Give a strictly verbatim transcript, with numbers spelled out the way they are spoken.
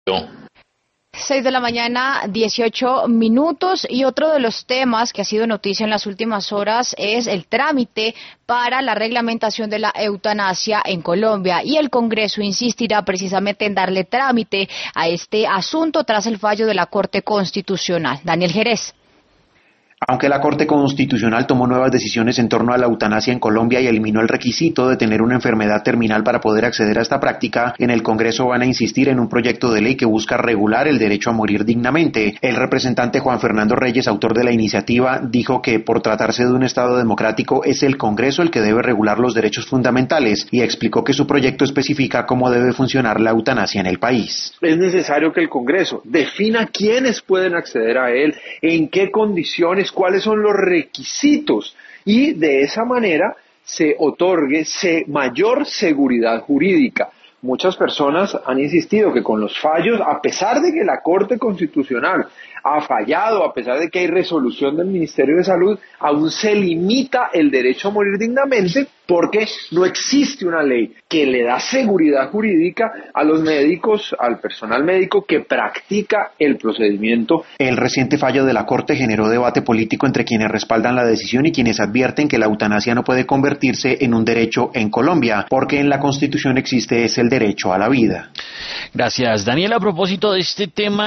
Seis de la mañana, dieciocho minutos, y otro de los temas que ha sido noticia en las últimas horas es el trámite para la reglamentación de la eutanasia en Colombia, y el Congreso insistirá precisamente en darle trámite a este asunto tras el fallo de la Corte Constitucional. Daniel Jerez. Aunque la Corte Constitucional tomó nuevas decisiones en torno a la eutanasia en Colombia y eliminó el requisito de tener una enfermedad terminal para poder acceder a esta práctica, en el Congreso van a insistir en un proyecto de ley que busca regular el derecho a morir dignamente. El representante Juan Fernando Reyes, autor de la iniciativa, dijo que por tratarse de un Estado democrático es el Congreso el que debe regular los derechos fundamentales, y explicó que su proyecto especifica cómo debe funcionar la eutanasia en el país. Es necesario que el Congreso defina quiénes pueden acceder a él, en qué condiciones, cuáles son los requisitos, y de esa manera se otorgue se mayor seguridad jurídica. Muchas personas han insistido que con los fallos, a pesar de que la Corte Constitucional ha fallado, a pesar de que hay resolución del Ministerio de Salud, aún se limita el derecho a morir dignamente porque no existe una ley que le da seguridad jurídica a los médicos, al personal médico que practica el procedimiento. El reciente fallo de la Corte generó debate político entre quienes respaldan la decisión y quienes advierten que la eutanasia no puede convertirse en un derecho en Colombia, porque en la Constitución existe es el derecho a la vida. Gracias, Daniel. A propósito de este tema,